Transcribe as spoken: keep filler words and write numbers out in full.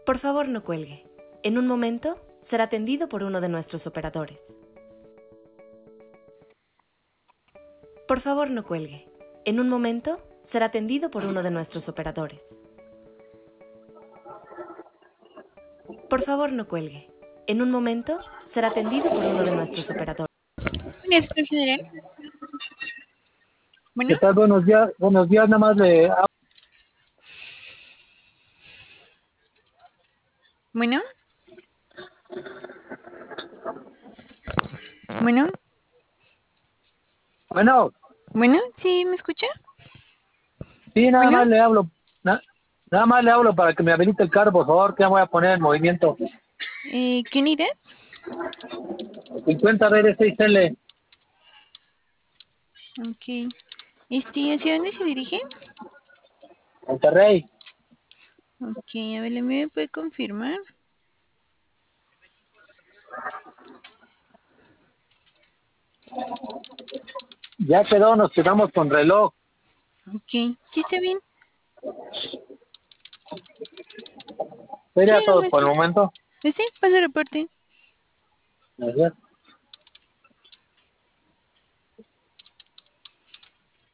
Por favor, no cuelgue. En un momento será atendido por uno de nuestros operadores. Por favor, no cuelgue. En un momento será atendido por uno de nuestros operadores. Por favor, no cuelgue. En un momento será atendido por uno de nuestros operadores. Director general. Bueno, ¿Qué tal? Buenos días, buenos días, nada más le... bueno. Bueno, Bueno, bueno, ¿sí me escucha? sí, nada Bueno, más le hablo, na- nada más le hablo para que me habilite el carro, por favor, que ya me voy a poner en movimiento. eh, ¿qué unidad? cincuenta R D seis L, Ok. Este, ¿hacia dónde se dirige? Monterrey. Ok, a ver, ¿me puede confirmar? Ya quedó, nos quedamos con reloj. Ok, ¿sí está bien? Sí, Sería todo nomás por el sí. momento. Pues sí, pasa el reporte. Gracias.